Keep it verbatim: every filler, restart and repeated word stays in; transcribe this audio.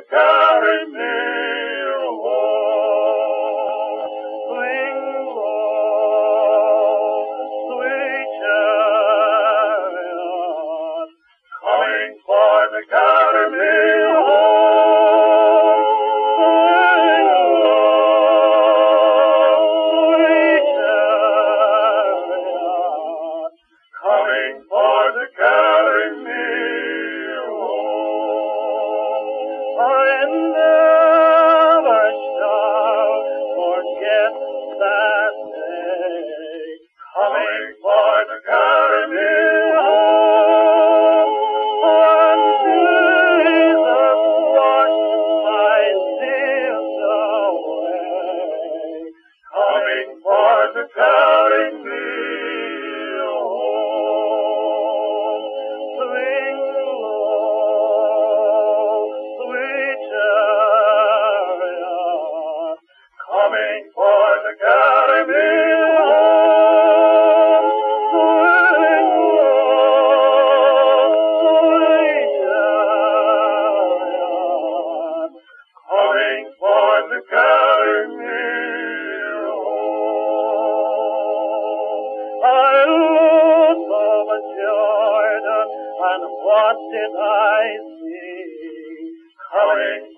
carry me home. Swing low, sweet chariot, Coming for to carry me home. Coming for to carry me home. I never shall forget that day. Coming for to carry me home. When Jesus washed my sins away. Coming for to carry me home. Swing low, sweet chariot, Coming for to carry me home. swing low, sweet chariot, Coming for to carry me home. I looked over Jordan, and what did I see? Coming